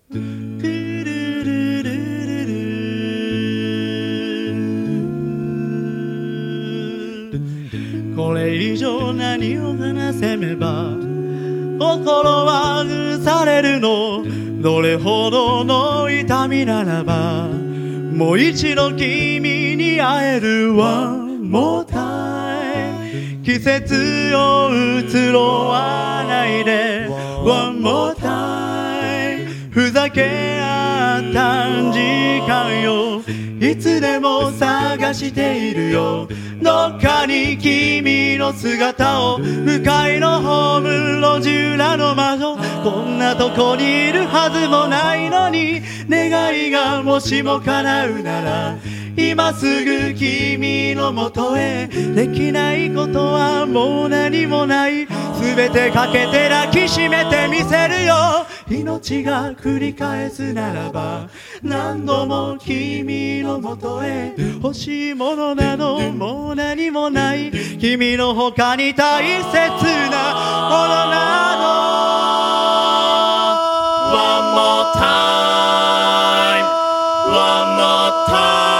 これ以上何を話せめば心は許されるの。どれほどの痛みならばもう一度君に会える One more time。 季節を移ろわないで One more time。 ふざけ合った時間よいつでも探しているよ。どっかに君の姿を向かいのホーム路地裏の魔女。こんなとこにいるはずもないのに願いがもしも叶うなら今すぐ君のもとへ。できないことはもう何もない。全てかけて抱きしめてみせるよ。命が繰り返すならば何度も君のもとへ。欲しいものなどもう何もない。君の他に大切なものなど One more time One more time